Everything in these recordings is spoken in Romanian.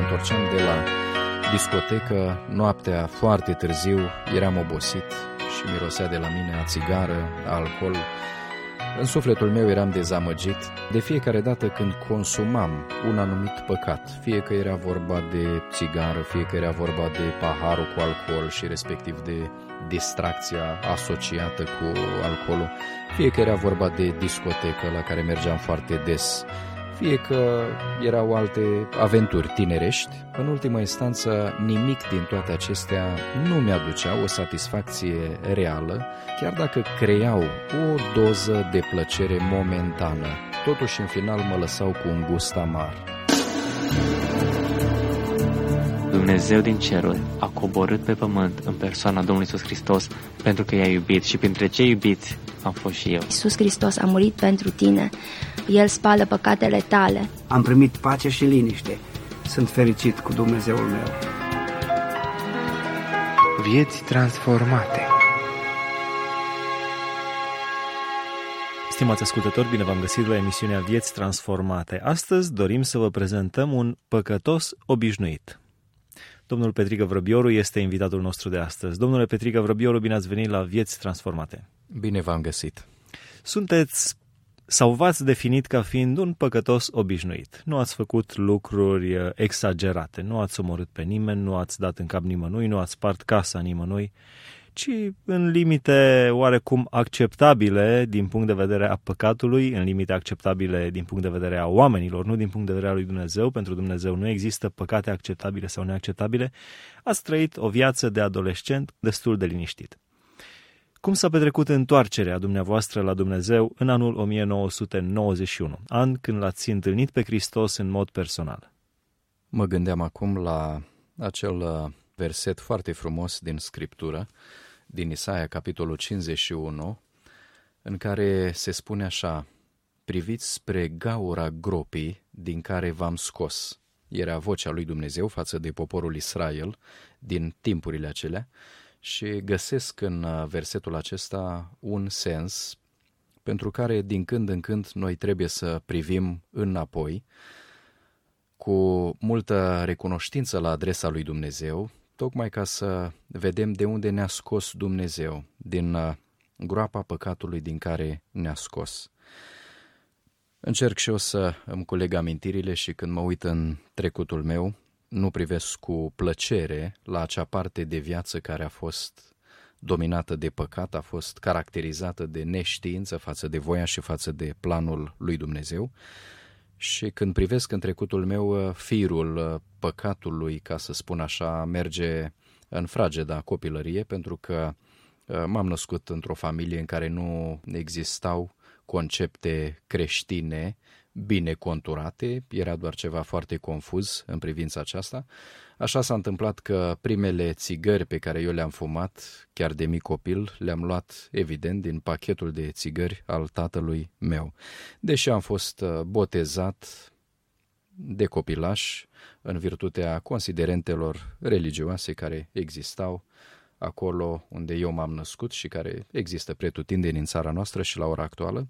întorceam de la discotecă, noaptea foarte târziu, eram obosit și mirosea de la mine a țigară, a alcool. În sufletul meu eram dezamăgit de fiecare dată când consumam un anumit păcat, fie că era vorba de țigară, fie că era vorba de paharul cu alcool și respectiv de distracția asociată cu alcoolul, fie că era vorba de discotecă la care mergeam foarte des, fie că erau alte aventuri tinerești. În ultima instanță, nimic din toate acestea nu mi-aducea o satisfacție reală, chiar dacă creau o doză de plăcere momentană. Totuși, în final, mă lăsau cu un gust amar. Dumnezeu din ceruri a coborât pe pământ în persoana Domnului Iisus Hristos pentru că i-a iubit și printre cei iubiți am fost și eu. Iisus Hristos a murit pentru tine. El spală păcatele tale. Am primit pace și liniște. Sunt fericit cu Dumnezeul meu. Vieți transformate. Stimați ascultători, bine v-am găsit la emisiunea Vieți Transformate. Astăzi dorim să vă prezentăm un păcătos obișnuit. Domnul Petrică Vrăbioru este invitatul nostru de astăzi. Domnule Petrică Vrăbioru, bine ați venit la Vieți Transformate. Bine v-am găsit. Sunteți sau v-ați definit ca fiind un păcătos obișnuit. Nu ați făcut lucruri exagerate, nu ați omorât pe nimeni, nu ați dat în cap nimănui, nu ați spart casa nimănui, ci în limite oarecum acceptabile din punct de vedere a păcatului, în limite acceptabile din punct de vedere a oamenilor, nu din punct de vedere al lui Dumnezeu. Pentru Dumnezeu nu există păcate acceptabile sau neacceptabile. Ați trăit o viață de adolescent destul de liniștit. Cum s-a petrecut întoarcerea dumneavoastră la Dumnezeu în anul 1991, an când l-ați întâlnit pe Hristos în mod personal? Mă gândeam acum la acel verset foarte frumos din Scriptură, din Isaia, capitolul 51, în care se spune așa: priviți spre gaura gropii din care v-am scos. Era vocea lui Dumnezeu față de poporul Israel din timpurile acelea. Și găsesc în versetul acesta un sens pentru care din când în când noi trebuie să privim înapoi cu multă recunoștință la adresa lui Dumnezeu, tocmai ca să vedem de unde ne-a scos Dumnezeu, din groapa păcatului din care ne-a scos. Încerc și eu să îmi culeg amintirile și când mă uit în trecutul meu, nu privesc cu plăcere la acea parte de viață care a fost dominată de păcat, a fost caracterizată de neștiință față de voia și față de planul lui Dumnezeu. Și când privesc în trecutul meu, firul păcatului, ca să spun așa, merge în frageda copilărie, pentru că m-am născut într-o familie în care nu existau concepte creștine bine conturate, era doar ceva foarte confuz în privința aceasta. Așa s-a întâmplat că primele țigări pe care eu le-am fumat, chiar de mic copil, le-am luat, evident, din pachetul de țigări al tatălui meu. Deși am fost botezat de copilaș în virtutea considerentelor religioase care existau acolo unde eu m-am născut și care există pretutindeni în țara noastră și la ora actuală,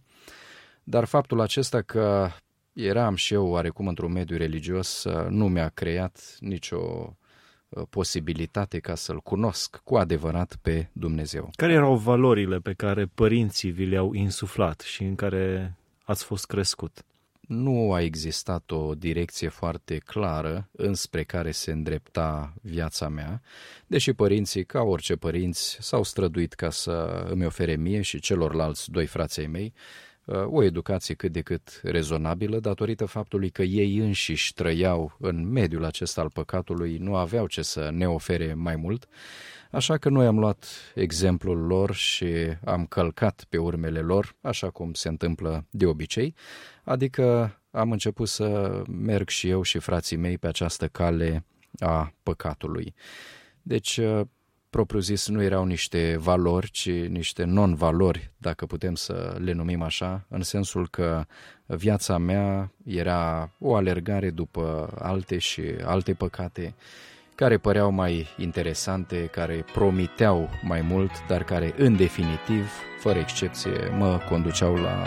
dar faptul acesta că eram și eu oarecum într-un mediu religios nu mi-a creat nicio posibilitate ca să-L cunosc cu adevărat pe Dumnezeu. Care erau valorile pe care părinții vi le-au insuflat și în care ați fost crescut? Nu a existat o direcție foarte clară înspre care se îndrepta viața mea, deși părinții, ca orice părinți, s-au străduit ca să îmi ofere mie și celorlalți doi frații mei o educație cât de cât rezonabilă, datorită faptului că ei înșiși trăiau în mediul acesta al păcatului, nu aveau ce să ne ofere mai mult, așa că noi am luat exemplul lor și am călcat pe urmele lor, așa cum se întâmplă de obicei, adică am început să merg și eu și frații mei pe această cale a păcatului. Deci, propriu zis, nu erau niște valori, ci niște non-valori, dacă putem să le numim așa, în sensul că viața mea era o alergare după alte și alte păcate, care păreau mai interesante, care promiteau mai mult, dar care, în definitiv, fără excepție, mă conduceau la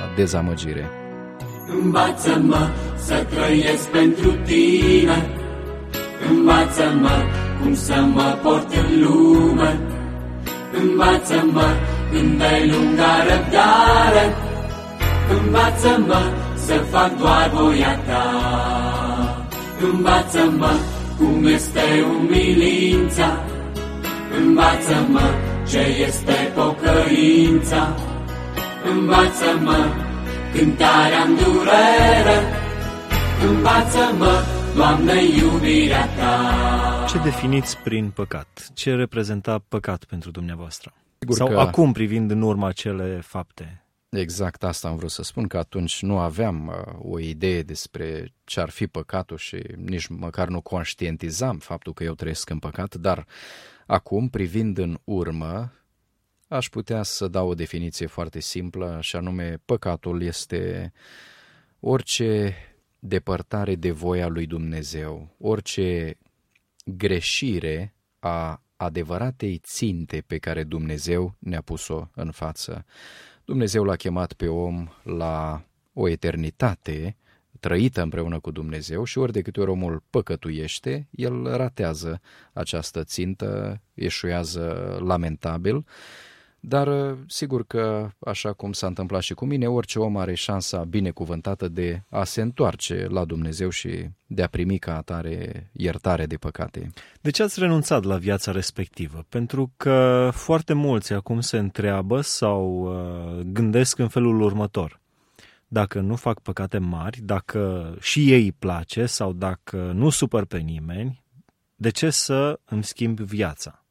Învață-mă să trăiesc pentru tine, Învață-mă cum să mă port în lume, învață-mă îndelunga răbdare, învață-mă să fac doar voia ta. Învață-mă cum este umilința, învață-mă ce este pocăința, învață-mă cântarea-n durere, învață-mă, Doamne, iubirea ta. Ce definiți prin păcat? Ce reprezenta păcat pentru dumneavoastră? Sigur Sau că... acum, privind în urmă acele fapte? Exact asta am vrut să spun, că atunci nu aveam o idee despre ce ar fi păcatul și nici măcar nu conștientizam faptul că eu trăiesc în păcat, dar acum, privind în urmă, aș putea să dau o definiție foarte simplă, și anume păcatul este orice depărtare de voia lui Dumnezeu, orice greșire a adevăratei ținte pe care Dumnezeu ne-a pus-o în față. Dumnezeu l-a chemat pe om la o eternitate trăită împreună cu Dumnezeu și ori de câte ori omul păcătuiește, el ratează această țintă, eșuează lamentabil, dar sigur că, așa cum s-a întâmplat și cu mine, orice om are șansa binecuvântată de a se întoarce la Dumnezeu și de a primi ca atare iertare de păcate. De ce ați renunțat la viața respectivă? Pentru că foarte mulți acum se întreabă sau gândesc în felul următor. Dacă nu fac păcate mari, dacă și ei îi place sau dacă nu supăr pe nimeni, de ce să îmi schimb viața?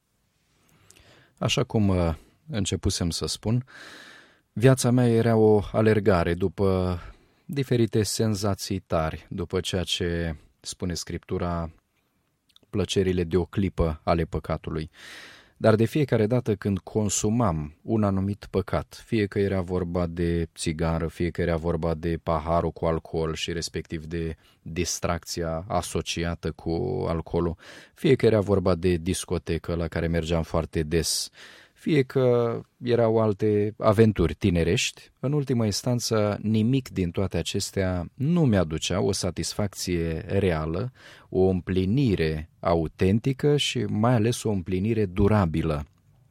Așa cum începusem să spun, viața mea era o alergare după diferite senzații tari, după ceea ce spune Scriptura, plăcerile de o clipă ale păcatului. Dar de fiecare dată când consumam un anumit păcat, fie că era vorba de țigară, fie că era vorba de paharul cu alcool și respectiv de distracția asociată cu alcoolul, fie că era vorba de discotecă la care mergeam foarte des, fie că erau alte aventuri tinerești, în ultima instanță nimic din toate acestea nu mi-aducea o satisfacție reală, o împlinire autentică și mai ales o împlinire durabilă.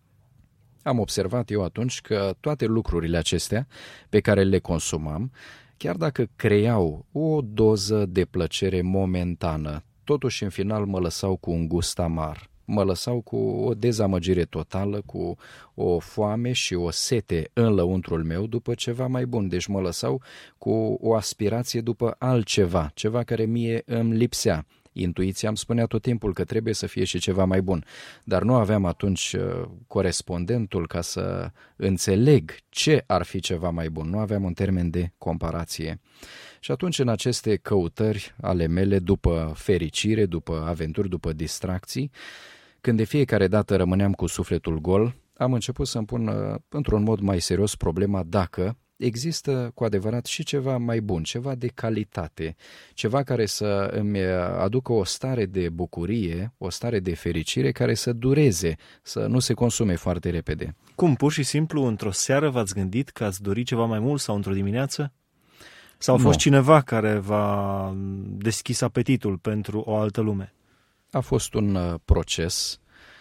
Am observat eu atunci că toate lucrurile acestea pe care le consumam, chiar dacă creau o doză de plăcere momentană, totuși în final mă lăsau cu un gust amar. Mă lăsau cu o dezamăgire totală, cu o foame și o sete în lăuntrul meu după ceva mai bun. Deci mă lăsau cu o aspirație după altceva, ceva care mie îmi lipsea. Intuiția îmi spunea tot timpul că trebuie să fie și ceva mai bun, dar nu aveam atunci corespondentul ca să înțeleg ce ar fi ceva mai bun. Nu aveam un termen de comparație. Și atunci, în aceste căutări ale mele, după fericire, după aventuri, după distracții, când de fiecare dată rămâneam cu sufletul gol, am început să-mi pun într-un mod mai serios problema dacă există cu adevărat și ceva mai bun, ceva de calitate, ceva care să îmi aducă o stare de bucurie, o stare de fericire care să dureze, să nu se consume foarte repede. Cum, pur și simplu, într-o seară v-ați gândit că ați dori ceva mai mult sau într-o dimineață? Sau a fost cineva care v-a deschis apetitul pentru o altă lume? A fost un proces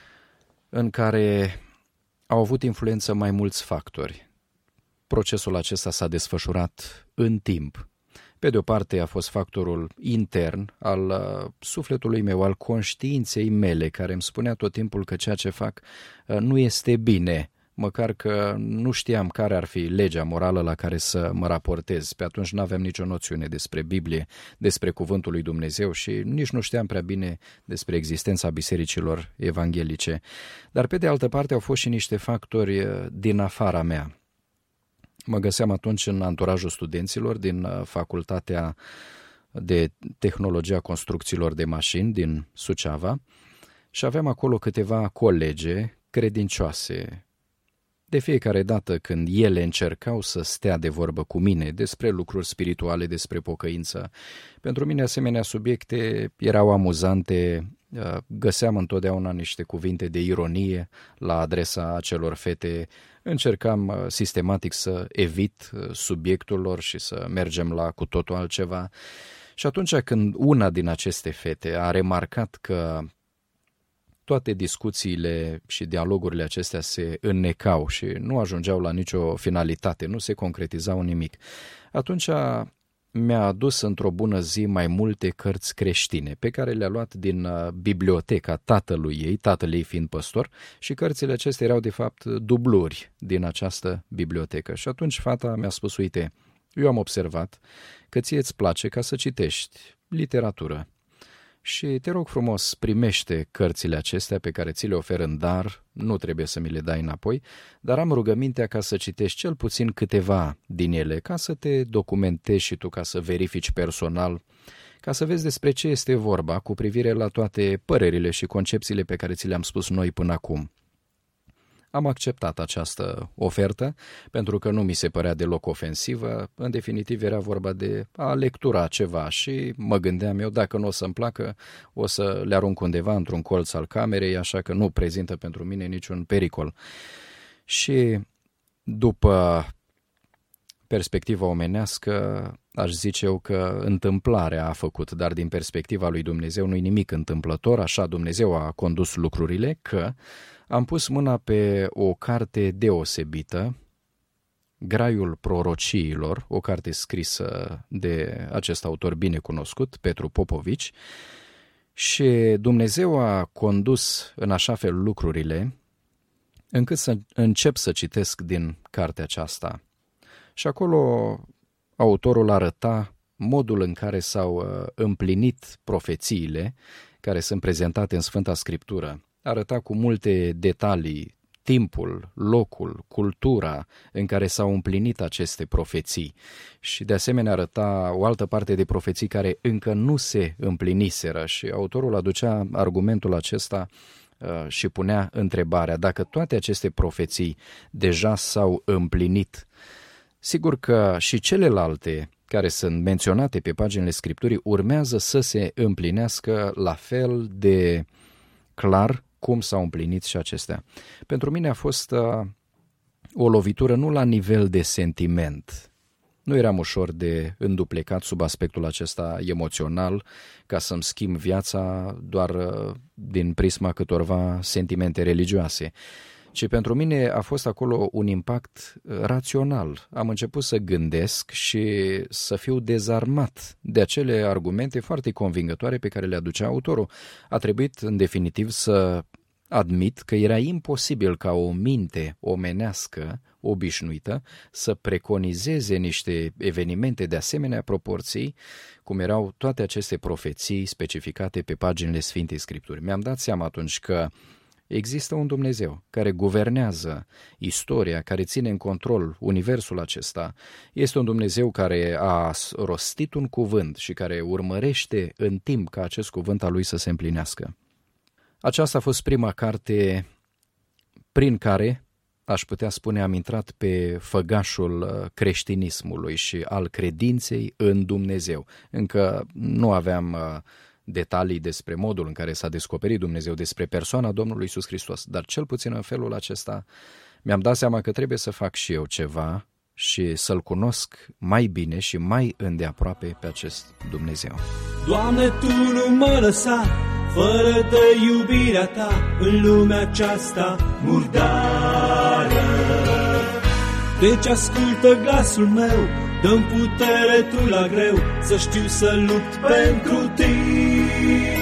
în care au avut influență mai mulți factori. Procesul acesta s-a desfășurat în timp. Pe de o parte a fost factorul intern al sufletului meu, al conștiinței mele, care îmi spunea tot timpul că ceea ce fac nu este bine, măcar că nu știam care ar fi legea morală la care să mă raportez. Pe atunci nu aveam nicio noțiune despre Biblie, despre Cuvântul lui Dumnezeu și nici nu știam prea bine despre existența bisericilor evanghelice. Dar pe de altă parte au fost și niște factori din afara mea. Mă găseam atunci în anturajul studenților din Facultatea de Tehnologia Construcțiilor de Mașini din Suceava și aveam acolo câteva colege credincioase. De fiecare dată când ele încercau să stea de vorbă cu mine despre lucruri spirituale, despre pocăință, pentru mine asemenea subiecte erau amuzante, găseam întotdeauna niște cuvinte de ironie la adresa acelor fete, încercam sistematic să evit subiectul lor și să mergem la cu totul altceva. Și atunci când una din aceste fete a remarcat că toate discuțiile și dialogurile acestea se înnecau și nu ajungeau la nicio finalitate, nu se concretizau nimic, atunci mi-a adus într-o bună zi mai multe cărți creștine pe care le-a luat din biblioteca tatăl ei fiind păstor, și cărțile acestea erau de fapt dubluri din această bibliotecă. Și atunci fata mi-a spus: uite, eu am observat că ție îți place ca să citești literatură și te rog frumos, primește cărțile acestea pe care ți le ofer în dar, nu trebuie să mi le dai înapoi, dar am rugămintea ca să citești cel puțin câteva din ele, ca să te documentezi și tu, ca să verifici personal, ca să vezi despre ce este vorba cu privire la toate părerile și concepțiile pe care ți le-am spus noi până acum. Am acceptat această ofertă pentru că nu mi se părea deloc ofensivă, în definitiv era vorba de a lectura ceva și mă gândeam eu, dacă nu o să-mi placă, o să le arunc undeva într-un colț al camerei, așa că nu prezintă pentru mine niciun pericol. Și după perspectiva omenească, aș zice eu că întâmplarea a făcut, dar din perspectiva lui Dumnezeu nu-i nimic întâmplător, așa Dumnezeu a condus lucrurile, că am pus mâna pe o carte deosebită, Graiul prorociilor, o carte scrisă de acest autor binecunoscut, Petru Popovici, și Dumnezeu a condus în așa fel lucrurile încât să încep să citesc din cartea aceasta. Și acolo autorul arăta modul în care s-au împlinit profețiile care sunt prezentate în Sfânta Scriptură. Arăta cu multe detalii timpul, locul, cultura în care s-au împlinit aceste profeții și de asemenea arăta o altă parte de profeții care încă nu se împliniseră și autorul aducea argumentul acesta și punea întrebarea: dacă toate aceste profeții deja s-au împlinit, sigur că și celelalte care sunt menționate pe paginile Scripturii urmează să se împlinească la fel de clar cum s-au împlinit și acestea. Pentru mine a fost o lovitură nu la nivel de sentiment. Nu eram ușor de înduplecat sub aspectul acesta emoțional ca să-mi schimb viața doar din prisma câtorva sentimente religioase, ci pentru mine a fost acolo un impact rațional. Am început să gândesc și să fiu dezarmat de acele argumente foarte convingătoare pe care le aducea autorul. A trebuit în definitiv să admit că era imposibil ca o minte omenească obișnuită să preconizeze niște evenimente de asemenea proporții, cum erau toate aceste profeții specificate pe paginile Sfintei Scripturi. Mi-am dat seama atunci că există un Dumnezeu care guvernează istoria, care ține în control universul acesta. Este un Dumnezeu care a rostit un cuvânt și care urmărește în timp ca acest cuvânt al lui să se împlinească. Aceasta a fost prima carte prin care, aș putea spune, am intrat pe făgașul creștinismului și al credinței în Dumnezeu. Încă nu aveam detalii despre modul în care s-a descoperit Dumnezeu, despre persoana Domnului Iisus Hristos, dar cel puțin în felul acesta mi-am dat seama că trebuie să fac și eu ceva și să-L cunosc mai bine și mai îndeaproape pe acest Dumnezeu. Doamne, Tu nu mă lăsa fără de iubirea Ta în lumea aceasta murdară. Deci ascultă glasul meu, dă-mi putere Tu la greu, să știu să lupt pentru Tine.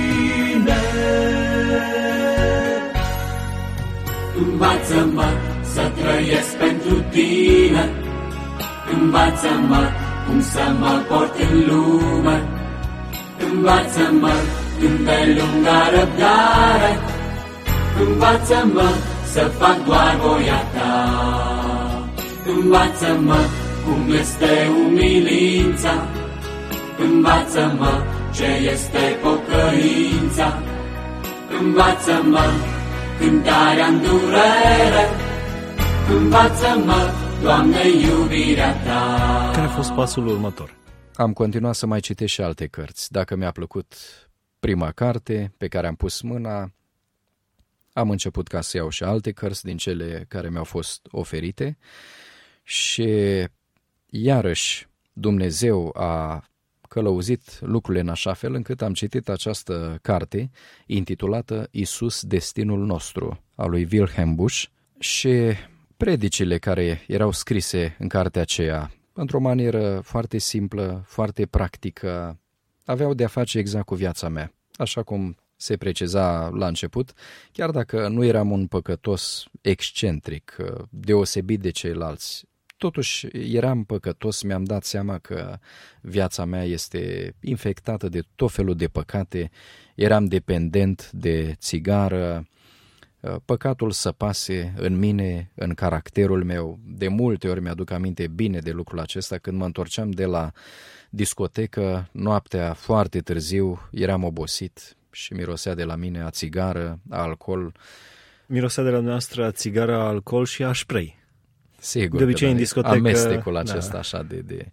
Învață-mă să trăiesc pentru Tine, învață-mă cum să mă port în lume, învață-mă îndelunga răbdare, învață-mă să fac doar voia Ta, învață-mă cum este umilința, învață-mă ce este pocăința, învață-mă cântarea-n durere, învață-mă, Doamne, iubirea Ta. Care a fost pasul următor? Am continuat să mai citesc și alte cărți. Dacă mi-a plăcut prima carte pe care am pus mâna, am început ca să iau și alte cărți din cele care mi-au fost oferite și iarăși Dumnezeu a călăuzit lucrurile în așa fel încât am citit această carte intitulată Iisus, destinul nostru, a lui Wilhelm Busch, și predicile care erau scrise în cartea aceea, într-o manieră foarte simplă, foarte practică, aveau de-a face exact cu viața mea, așa cum se preciza la început, chiar dacă nu eram un păcătos excentric, deosebit de ceilalți. Totuși eram păcătos, mi-am dat seama că viața mea este infectată de tot felul de păcate, eram dependent de țigară, păcatul săpase în mine, în caracterul meu. De multe ori mi-aduc aminte bine de lucrul acesta când mă întorceam de la discotecă, noaptea foarte târziu, eram obosit și mirosea de la mine a țigară, a alcool. Mirosea de la noastră a țigară, a alcool și a spray. Sigur, de obicei în discotecă, amestecul acesta așa de...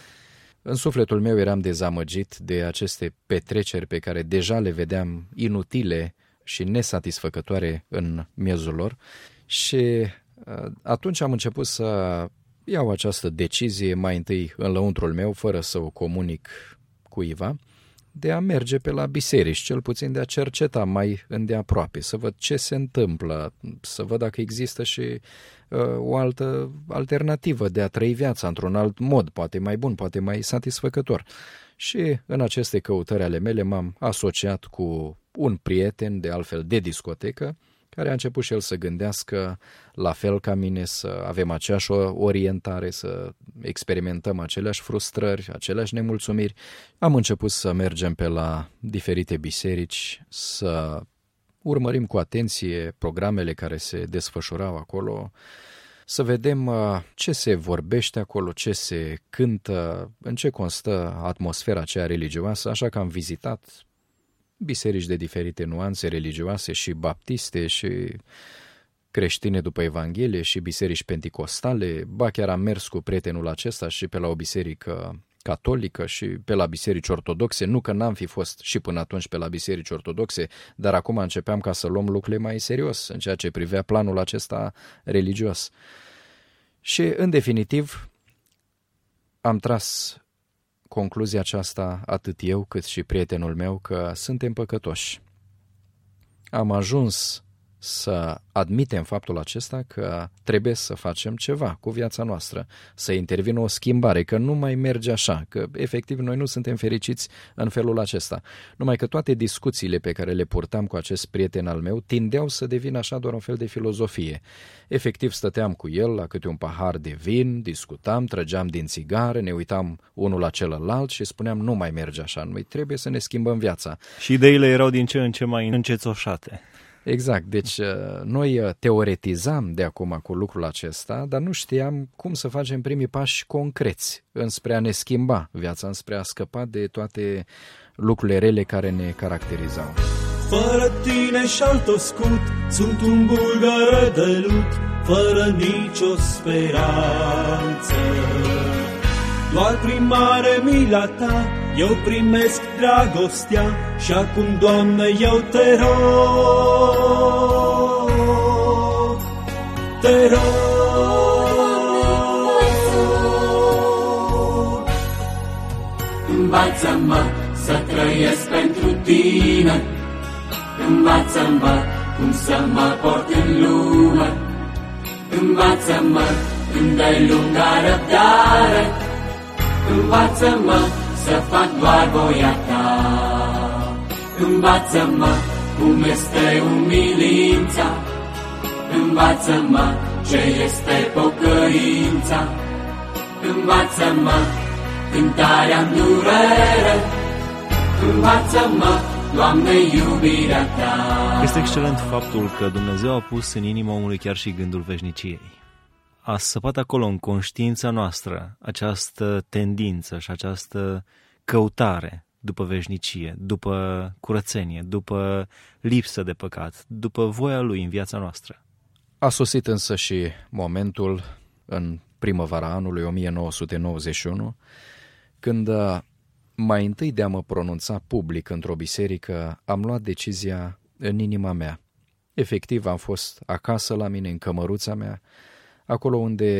În sufletul meu eram dezamăgit de aceste petreceri pe care deja le vedeam inutile și nesatisfăcătoare în miezul lor și atunci am început să iau această decizie mai întâi în lăuntrul meu, fără să o comunic cuiva, de a merge pe la biserici, cel puțin de a cerceta mai îndeaproape, să văd ce se întâmplă, să văd dacă există și o altă alternativă de a trăi viața într-un alt mod, poate mai bun, poate mai satisfăcător. Și în aceste căutări ale mele m-am asociat cu un prieten, de altfel de discotecă, care a început și el să gândească la fel ca mine, să avem aceeași orientare, să experimentăm aceleași frustrări, aceleași nemulțumiri. Am început să mergem pe la diferite biserici, să urmărim cu atenție programele care se desfășurau acolo, să vedem ce se vorbește acolo, ce se cântă, în ce constă atmosfera aceea religioasă, așa că am vizitat biserici de diferite nuanțe religioase, și baptiste, și creștine după Evanghelie, și biserici penticostale, ba chiar am mers cu prietenul acesta și pe la o biserică catolică și pe la biserici ortodoxe, nu că n-am fi fost și până atunci pe la biserici ortodoxe, dar acum începeam ca să luăm lucrurile mai serios în ceea ce privea planul acesta religios. Și în definitiv am tras concluzia aceasta atât eu cât și prietenul meu, că suntem păcătoși. Am ajuns să admitem faptul acesta că trebuie să facem ceva cu viața noastră, să intervină o schimbare, că nu mai merge așa, că efectiv noi nu suntem fericiți în felul acesta. Numai că toate discuțiile pe care le purtam cu acest prieten al meu tindeau să devină așa doar un fel de filozofie. Efectiv stăteam cu el la câte un pahar de vin, discutam, trăgeam din țigară, ne uitam unul la celălalt și spuneam nu mai merge așa, noi trebuie să ne schimbăm viața. Și ideile erau din ce în ce mai încețoșate. Exact, deci noi teoretizam de acum cu lucrul acesta, dar nu știam cum să facem primii pași concreți înspre a ne schimba viața, înspre a scăpa de toate lucrurile rele care ne caracterizau. Fără tine și-al toscut, sunt un bulgăr de lut, fără nicio speranță. Doar prin mare mila ta eu primesc dragostea și acum, Doamne, eu te rog, te rog. Învață-mă să trăiesc pentru tine, învață-mă cum să mă port în lume, învață-mă îndelunga răbdare, învață-mă să fac doar voia ta. Învață-mă cum este umilința, învață-mă ce este pocăința, învață-mă cântarea-n durere, învață-mă, Doamne, iubirea ta. Este excelent faptul că Dumnezeu a pus în inima omului chiar și gândul veșniciei. A săpat acolo în conștiința noastră această tendință și această căutare după veșnicie, după curățenie, după lipsă de păcat, după voia Lui în viața noastră. A sosit însă și momentul, în primăvara anului 1991, când mai întâi de a mă pronunța public într-o biserică, am luat decizia în inima mea. Efectiv am fost acasă la mine, în cămăruța mea, acolo unde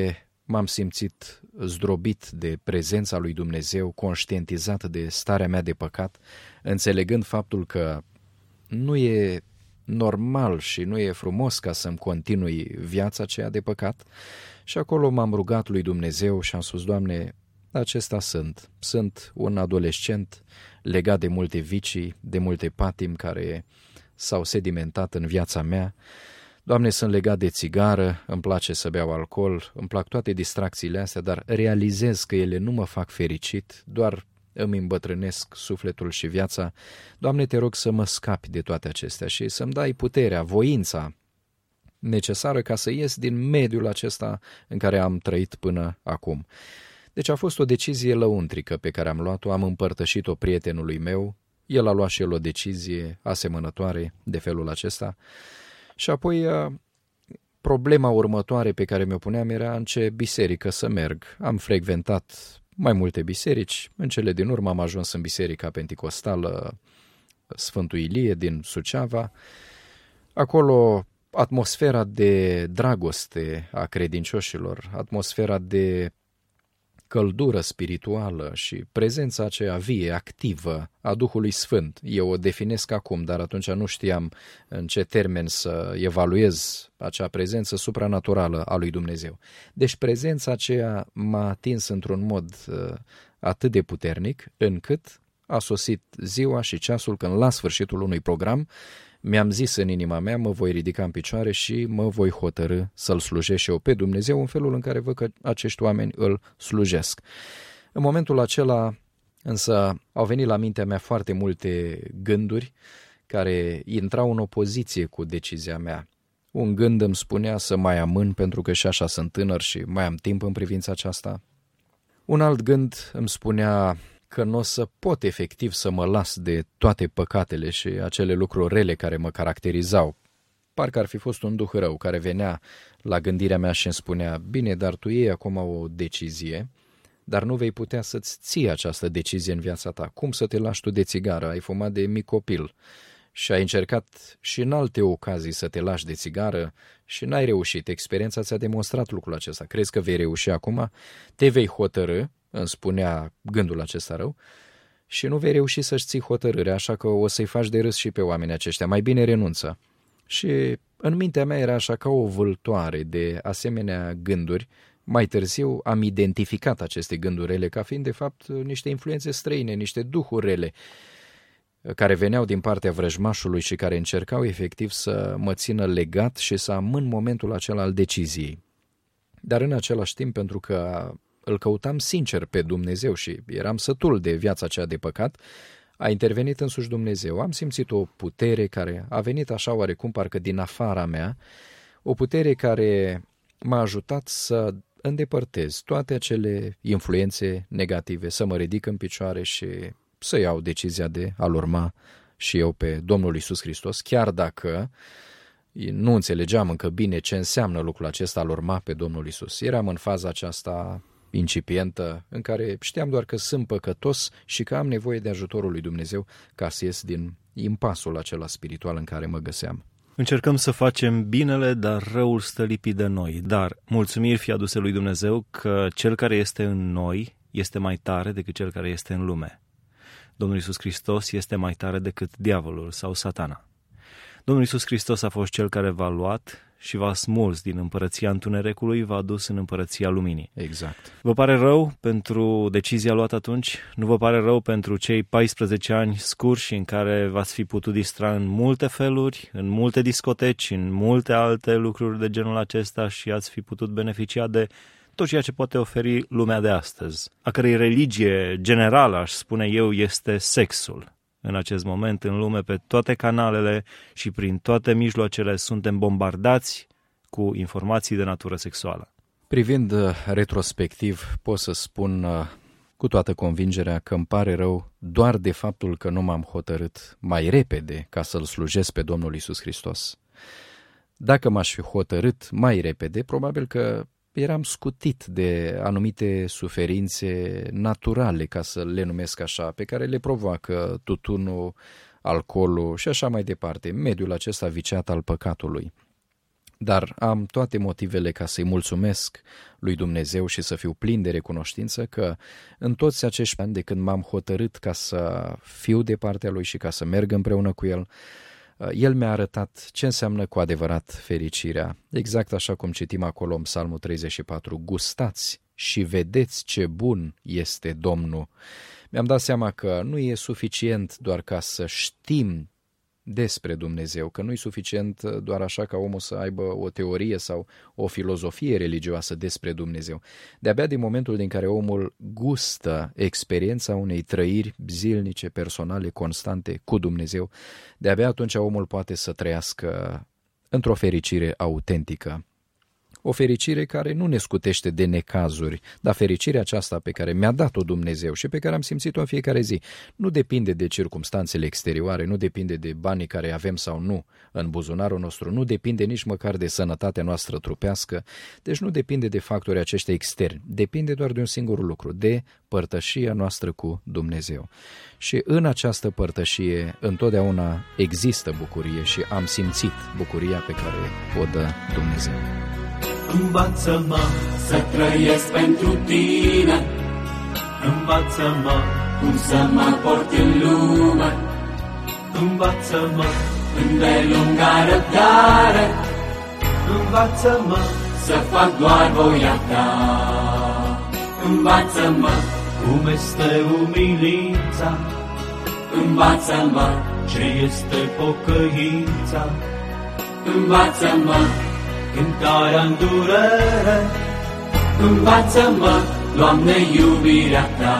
m-am simțit zdrobit de prezența lui Dumnezeu, conștientizat de starea mea de păcat, înțelegând faptul că nu e normal și nu e frumos ca să-mi continui viața aceea de păcat. Și acolo m-am rugat lui Dumnezeu și am spus: Doamne, acesta sunt un adolescent legat de multe vicii, de multe patimi care s-au sedimentat în viața mea. Doamne, sunt legat de țigară, îmi place să beau alcool, îmi plac toate distracțiile astea, dar realizez că ele nu mă fac fericit, doar îmi îmbătrânesc sufletul și viața. Doamne, te rog să mă scapi de toate acestea și să-mi dai puterea, voința necesară ca să ies din mediul acesta în care am trăit până acum. Deci a fost o decizie lăuntrică pe care am luat-o, am împărtășit-o prietenului meu, el a luat și el o decizie asemănătoare de felul acesta. Și apoi problema următoare pe care mi-o puneam era în ce biserică să merg. Am frecventat mai multe biserici, în cele din urmă am ajuns în Biserica Penticostală Sfântul Ilie din Suceava. Acolo atmosfera de dragoste a credincioșilor, atmosfera de căldură spirituală și prezența aceea vie, activă a Duhului Sfânt. Eu o definesc acum, dar atunci nu știam în ce termen să evaluez acea prezență supranaturală a lui Dumnezeu. Deci prezența aceea m-a atins într-un mod atât de puternic, încât a sosit ziua și ceasul când la sfârșitul unui program mi-am zis în inima mea: mă voi ridica în picioare și mă voi hotărî să-L slujesc și eu pe Dumnezeu în felul în care văd că acești oameni îl slujesc. În momentul acela însă au venit la mintea mea foarte multe gânduri care intrau în opoziție cu decizia mea. Un gând îmi spunea să mai amân pentru că și așa sunt tânăr și mai am timp în privința aceasta. Un alt gând îmi spunea că nu o să pot efectiv să mă las de toate păcatele și acele lucruri rele care mă caracterizau. Parcă ar fi fost un duh rău care venea la gândirea mea și îmi spunea: bine, dar tu iei acum o decizie, dar nu vei putea să-ți ții această decizie în viața ta. Cum să te lași tu de țigară? Ai fumat de mic copil și ai încercat și în alte ocazii să te lași de țigară și n-ai reușit. Experiența ți-a demonstrat lucrul acesta. Crezi că vei reuși acum? Te vei hotărî, îmi spunea gândul acesta rău, și nu vei reuși să-și ții hotărârea, așa că o să-i faci de râs și pe oamenii aceștia. Mai bine renunță. Și în mintea mea era așa ca o vâltoare de asemenea gânduri. Mai târziu am identificat aceste gânduri rele ca fiind de fapt niște influențe străine, niște duhuri rele care veneau din partea vrăjmașului și care încercau efectiv să mă țină legat și să amân momentul acela al deciziei. Dar în același timp, pentru că îl căutam sincer pe Dumnezeu și eram sătul de viața aceea de păcat, a intervenit însuși Dumnezeu. Am simțit o putere care a venit așa oarecum parcă din afara mea, o putere care m-a ajutat să îndepărtez toate acele influențe negative, să mă ridic în picioare și să iau decizia de a-L urma și eu pe Domnul Iisus Hristos, chiar dacă nu înțelegeam încă bine ce înseamnă lucrul acesta, a-L urma pe Domnul Iisus. Eram în faza aceasta incipientă în care știam doar că sunt păcătos și că am nevoie de ajutorul lui Dumnezeu ca să ies din impasul acela spiritual în care mă găseam. Încercăm să facem binele, dar răul stă lipit de noi. Dar mulțumiri fie aduse lui Dumnezeu că cel care este în noi este mai tare decât cel care este în lume. Domnul Iisus Hristos este mai tare decât diavolul sau satana. Domnul Iisus Hristos a fost cel care v-a luat și v-a smuls din împărăția întunericului, v-a dus în împărăția luminii. Exact. Vă pare rău pentru decizia luată atunci? Nu vă pare rău pentru cei 14 ani scurși în care v-ați fi putut distra în multe feluri, în multe discoteci, în multe alte lucruri de genul acesta și ați fi putut beneficia de tot ceea ce poate oferi lumea de astăzi, a cărei religie generală, aș spune eu, este sexul? În acest moment, în lume, pe toate canalele și prin toate mijloacele, suntem bombardați cu informații de natură sexuală. Privind retrospectiv, pot să spun cu toată convingerea că îmi pare rău doar de faptul că nu m-am hotărât mai repede ca să-L slujesc pe Domnul Iisus Hristos. Dacă m-aș fi hotărât mai repede, probabil că eram scutit de anumite suferințe naturale, ca să le numesc așa, pe care le provoacă tutunul, alcoolul și așa mai departe, mediul acesta viciat al păcatului. dar am toate motivele ca să-i mulțumesc lui Dumnezeu și să fiu plin de recunoștință că în toți acești ani de când m-am hotărât ca să fiu de partea lui și ca să merg împreună cu el, el mi-a arătat ce înseamnă cu adevărat fericirea. Exact așa cum citim acolo în Psalmul 34, gustați și vedeți ce bun este Domnul. Mi-am dat seama că nu e suficient doar ca să știm despre Dumnezeu, că nu e suficient doar așa ca omul să aibă o teorie sau o filozofie religioasă despre Dumnezeu. De-abia din momentul din care omul gustă experiența unei trăiri zilnice, personale, constante cu Dumnezeu, de-abia atunci omul poate să trăiască într-o fericire autentică. O fericire care nu ne scutește de necazuri, dar fericirea aceasta pe care mi-a dat-o Dumnezeu și pe care am simțit-o în fiecare zi nu depinde de circumstanțele exterioare, nu depinde de banii care avem sau nu în buzunarul nostru, nu depinde nici măcar de sănătatea noastră trupească, deci nu depinde de factorii aceștia externi, depinde doar de un singur lucru, de părtășia noastră cu Dumnezeu. Și în această părtășie întotdeauna există bucurie și am simțit bucuria pe care o dă Dumnezeu. Învață-mă să trăiesc pentru tine, învață-mă cum să mă port în lume, învață-mă îndelunga răbdare, învață-mă să fac doar voia ta. Învață-mă, cum este umilința, învață-mă, ce este pocăința, învață-mă, cântarea în durere, învață-mă, Doamne, iubirea ta.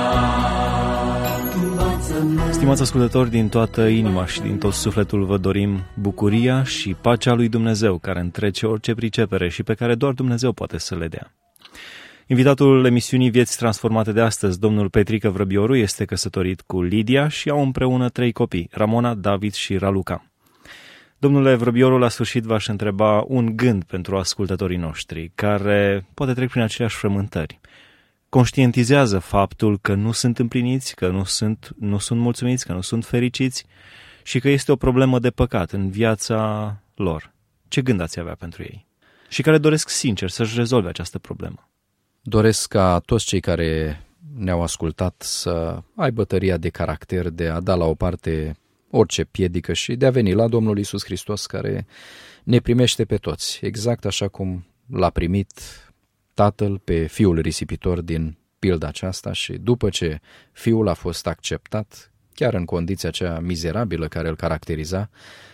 Învață-mă. Stimați ascultători, din toată inima și din tot sufletul vă dorim bucuria și pacea lui Dumnezeu, care întrece orice pricepere și pe care doar Dumnezeu poate să le dea. Invitatul emisiunii Vieți Transformate de astăzi, domnul Petrică Vrăbioru, este căsătorit cu Lidia și au împreună 3 copii, Ramona, David și Raluca. Domnule Vrăbioru, la sfârșit v-aș întreba un gând pentru ascultătorii noștri, care poate trec prin aceleași frământări. Conștientizează faptul că nu sunt împliniți, că nu sunt mulțumiți, că nu sunt fericiți și că este o problemă de păcat în viața lor. Ce gând ați avea pentru ei? Și care doresc sincer să-și rezolve această problemă? Doresc ca toți cei care ne-au ascultat să aibă tăria de caracter de a da la o parte orice piedică și de a veni la Domnul Iisus Hristos, care ne primește pe toți, exact așa cum l-a primit Tatăl pe Fiul risipitor din pilda aceasta și după ce Fiul a fost acceptat, chiar în condiția aceea mizerabilă care îl caracteriza,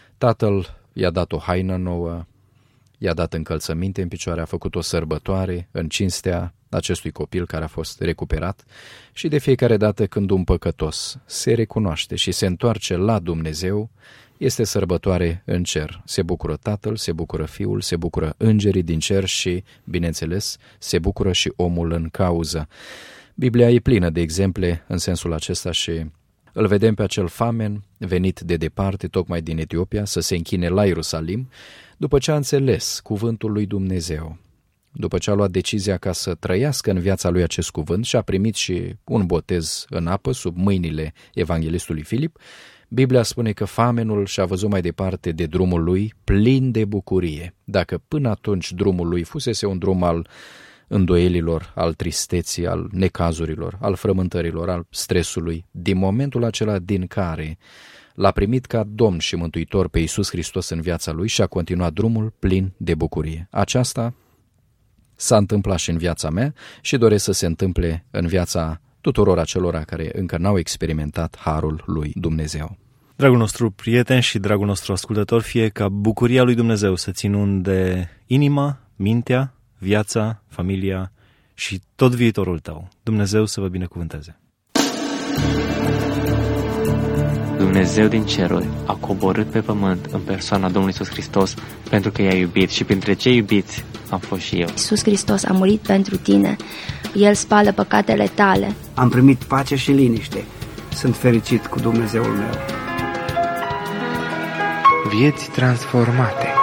Tatăl i-a dat o haină nouă, i-a dat încălțăminte în picioare, a făcut o sărbătoare în cinstea acestui copil care a fost recuperat și de fiecare dată când un păcătos se recunoaște și se întoarce la Dumnezeu, este sărbătoare în cer. Se bucură Tatăl, se bucură Fiul, se bucură îngerii din cer și, bineînțeles, se bucură și omul în cauză. Biblia e plină de exemple în sensul acesta și îl vedem pe acel famen venit de departe, tocmai din Etiopia, să se închine la Ierusalim, după ce a înțeles cuvântul lui Dumnezeu. După ce a luat decizia ca să trăiască în viața lui acest cuvânt și a primit și un botez în apă sub mâinile evanghelistului Filip, Biblia spune că famenul și-a văzut mai departe de drumul lui plin de bucurie. Dacă până atunci drumul lui fusese un drum al îndoielilor, al tristeții, al necazurilor, al frământărilor, al stresului, din momentul acela din care l-a primit ca Domn și Mântuitor pe Iisus Hristos în viața lui și a continuat drumul plin de bucurie. Aceasta s-a întâmplat și în viața mea și doresc să se întâmple în viața tuturor acelora care încă n-au experimentat harul lui Dumnezeu. Dragul nostru prieten și dragul nostru ascultător, fie ca bucuria lui Dumnezeu să inunde inima, mintea, viața, familia și tot viitorul tău. Dumnezeu să vă binecuvânteze. Dumnezeu din ceruri a coborât pe pământ în persoana Domnului Iisus Hristos pentru că i-a iubit și printre cei iubiți am fost și eu. Iisus Hristos a murit pentru tine. El spală păcatele tale. Am primit pace și liniște. Sunt fericit cu Dumnezeul meu. Vieți transformate.